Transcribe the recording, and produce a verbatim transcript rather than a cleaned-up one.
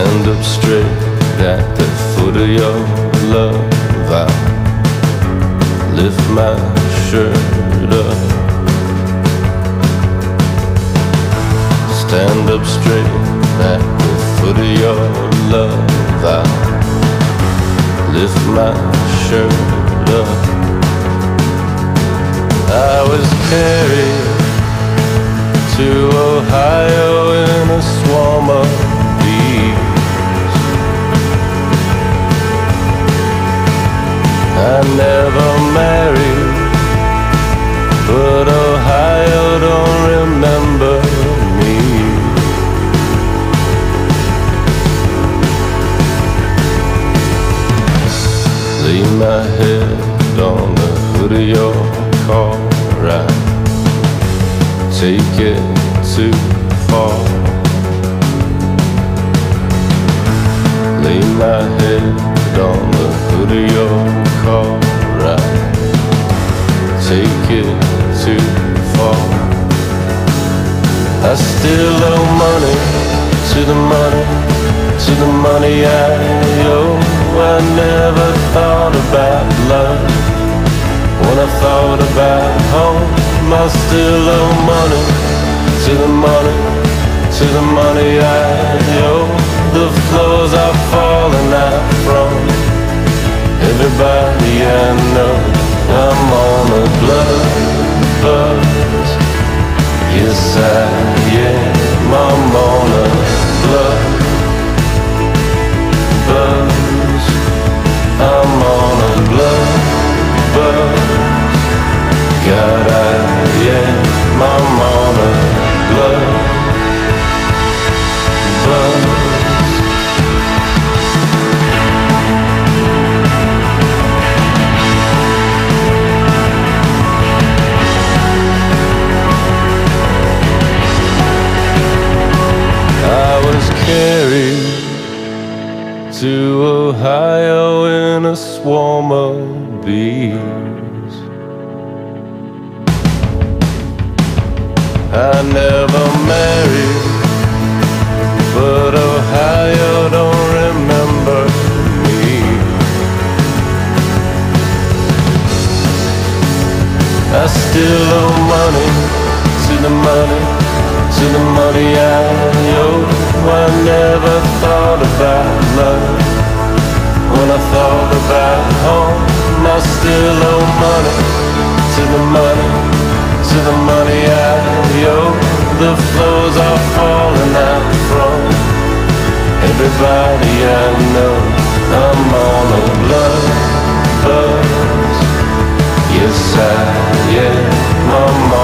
Stand up straight at the foot of your love. I lift my shirt up. Stand up straight at the foot of your love. I lift my shirt up. I was carried to Ohio in a swarm of bees. I never married, but Ohio don't remember me. Lay my head on the hood of your car. I take it too far. Lay my head on the hood of your car. I take it too far. I still owe money to the money, to the money I owe. I never thought about love when I thought about home. I still owe money to the money, to the money I owe. The floors are falling out from everybody I know. I'm on a blood buzz. Yes I am. I'm on a blood buzz. I'm on a blood buzz. God I am. I'm on a blood buzz. Carried to Ohio in a swarm of bees. I never married, but Ohio don't remember me. I still owe money to the money, to the money I owe. I never thought about love when I thought about home. I still owe money to the money, to the money I owe. The floors are falling out from everybody I know. I'm on a blood buzz. Yes I am. I'm on